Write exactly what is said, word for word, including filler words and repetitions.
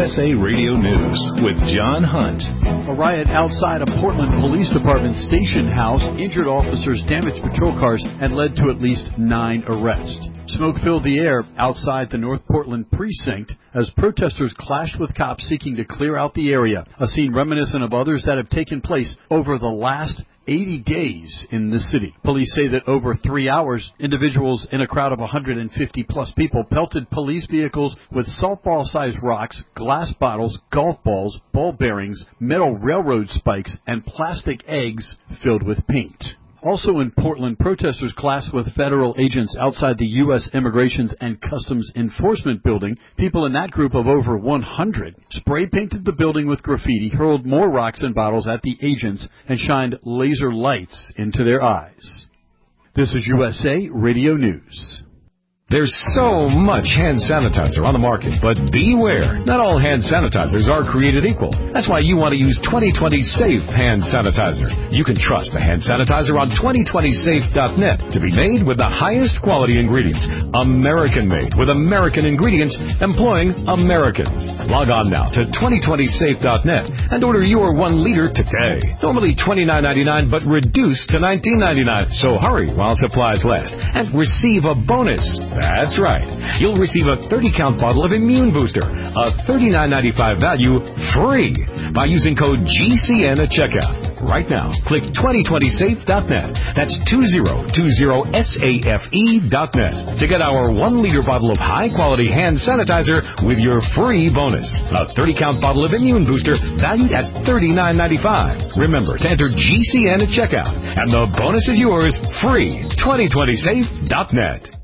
S A Radio News with John Hunt. A riot outside a Portland Police Department station house injured officers, damaged patrol cars, and led to at least nine arrests. Smoke filled the air outside the North Portland precinct as protesters clashed with cops seeking to clear out the area, a scene reminiscent of others that have taken place over the last eighty days in the city. Police say that over three hours, individuals in a crowd of one hundred fifty plus people pelted police vehicles with softball-sized rocks, glass bottles, golf balls, ball bearings, metal railroad spikes, and plastic eggs filled with paint. Also in Portland, protesters clashed with federal agents outside the U S Immigrations and Customs Enforcement building. People in that group of over one hundred spray-painted the building with graffiti, hurled more rocks and bottles at the agents, and shined laser lights into their eyes. This is U S A Radio News. There's so much hand sanitizer on the market, but beware. Not all hand sanitizers are created equal. That's why you want to use twenty twenty Safe Hand Sanitizer. You can trust the hand sanitizer on twenty twenty safe dot net to be made with the highest quality ingredients. American-made with American ingredients, employing Americans. Log on now to twenty twenty safe dot net and order your one liter today. Normally twenty-nine ninety-nine, but reduced to nineteen ninety-nine. So hurry while supplies last and receive a bonus. That's right. You'll receive a thirty count bottle of Immune Booster, a thirty-nine ninety-five value, free by using code G C N at checkout. Right now, click twenty twenty safe dot net. That's two zero two zero safe dot net to get our one liter bottle of high-quality hand sanitizer with your free bonus. A thirty count bottle of Immune Booster valued at thirty-nine ninety-five. Remember to enter G C N at checkout, and the bonus is yours free. twenty twenty safe dot net.